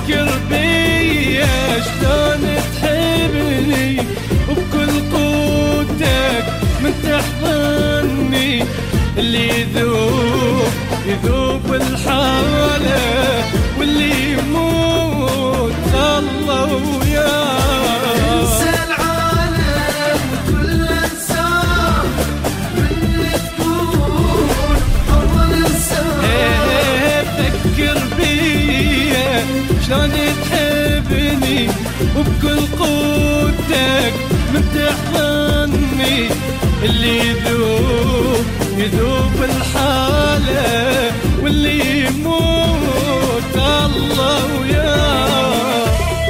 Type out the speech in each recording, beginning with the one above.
فكر بيا شلون تحبني وبكل قوتك من تحضني، اللي يذوب الحالة واللي يموت الله وياه. انسى العالم وكل انسان من تكون حر الانسان. فكر بيا شلون تحبني وبكل قوتك من تحضني، اللي يذوب الحالة واللي يموت الله وياه.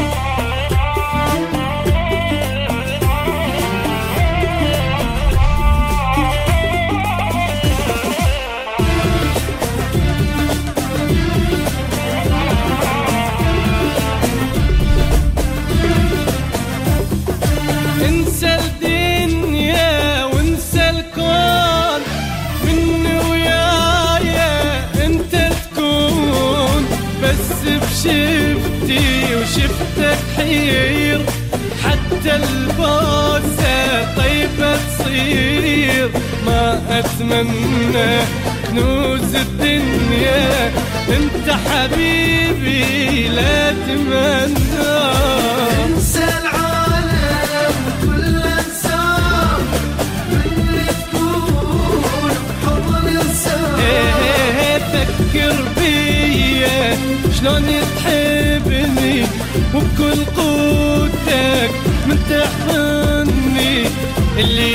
انسى الدنيا وانسى الكون، مني ويايا انت تكون، بس بشفتي وشفتك حير، حتى البوسة طيبة تصير. ما اتمنى كنوز الدنيا، انت حبيبي لا تمنى. انسى العالم وكل انسان من تكون حر الانسان. فكر بيا شلون تحبني وبكل قوتك من تحضني، اللي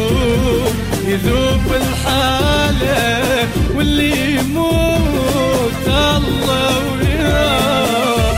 يذوب الحالة واللي يموت الله وياه.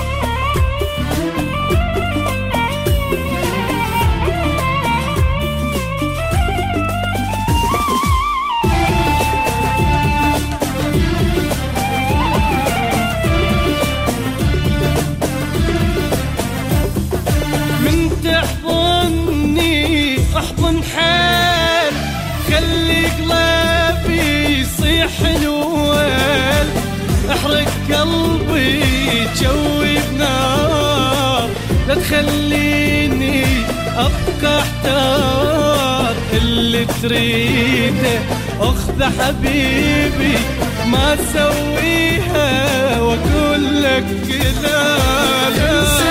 من تحضني احضن حال، خلي قلبي يصيح الوال، احرق قلبي جوي بنار، لا تخليني ابقى احتار، اللي تريده اخذ حبيبي ما سويها واقول لك لا لا.